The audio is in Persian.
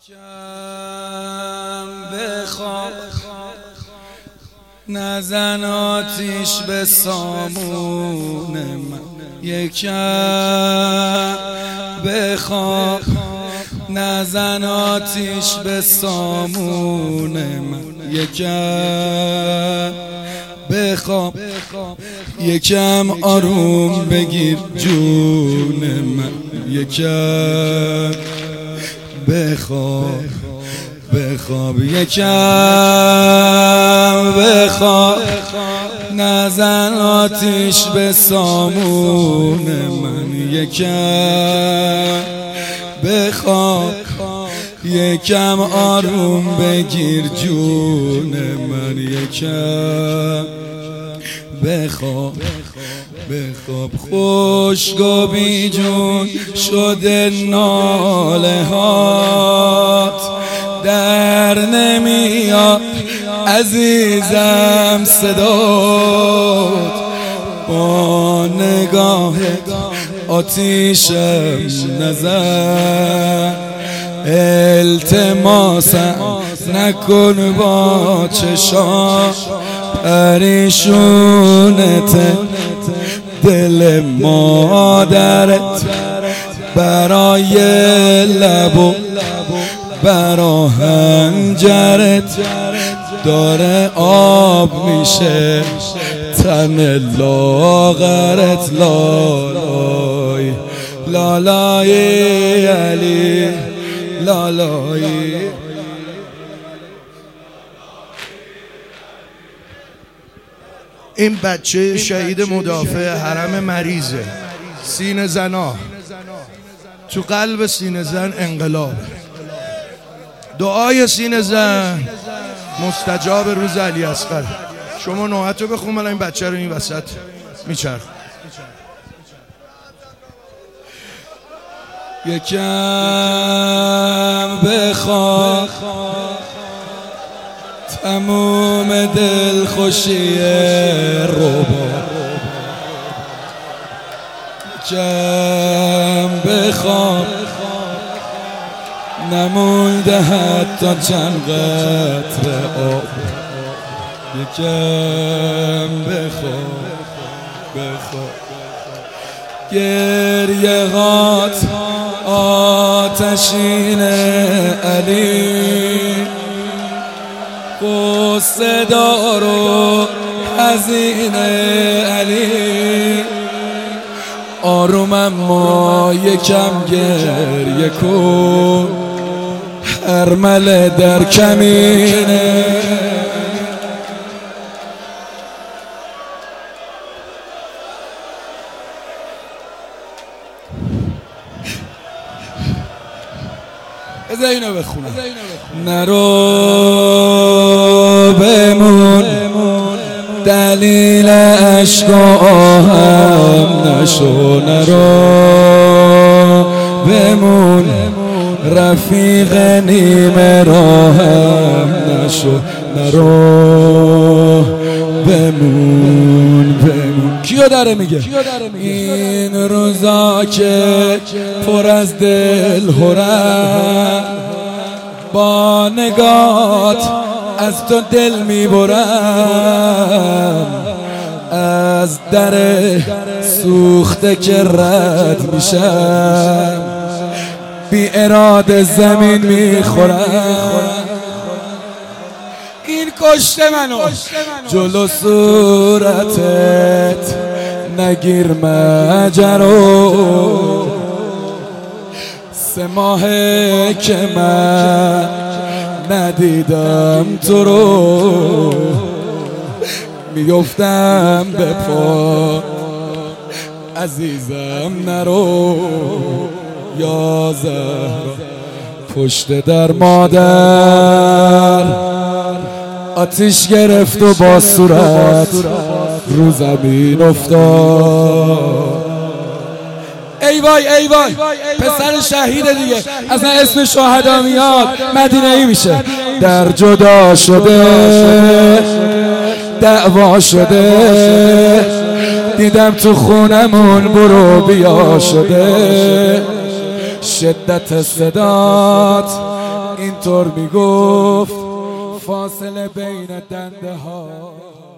یکم بخواب نزن آتیش به سامون من، یکم بخواب نزن آتیش به سامون من، یکم بخواب یکم آروم بگیر جون من، یکم بخواب یکم بخواب نزن آتیش به سامون من، یکم بخواب یکم آروم بگیر جون من، یکم بخواب خشک و بی جون شده ناله هات، در نمیاد عزیزم صدات، با نگاهت آتیشم نزن، التماسم نکن با چشام پریشونت، دل مادرت برای لب و برا هنجرت داره آب میشه تن لاغرت، لالای لالای علی لالای. این بچه شهید مدافع حرم مریضه، سینه زنا تو قلب سینه زن انقلاب، دعای سینه زن مستجاب روز علی اصغر. شما نوحت رو بخون، من این بچه رو این وسط میچرخ. یکم بخواب تموم دل خوشی ربا، یکم بخواب نمونده حتی چند قطره آب، یکم بخواب گریه هات آتشین علی، قصه دار و حزین علی، آرومم ما یکم گریه کن، ارمله در کمینه. بذار اینو بخونم. نرو بمون دلیل عشق و آهم نشو، نرو بمون رفیق نیمه راهم نشو، نرو بمون کیو داره میگه؟ این روزا که پر از دل هرم، با نگات از تو دل میبرم، از در سوخته که رد میشم بی اراده زمین میخورم، این کشته منو جلو صورتت نگیر مجرو، 3 ماهه که من ندیدم تو رو، میفتم به پا عزیزم نرو، یا زهرا پشت در مادر آتیش گرفت و با صورت رو زمین افتاد. ای وای ای وای پسر شهید دیگه، اصلا اسم شهدا میاد مدینه ای میشه. در جدا شده دعوا شده، دیدم تو خونمون برو بیا شده، شدت صدات اینطور میگفت فاصله بین دنده ها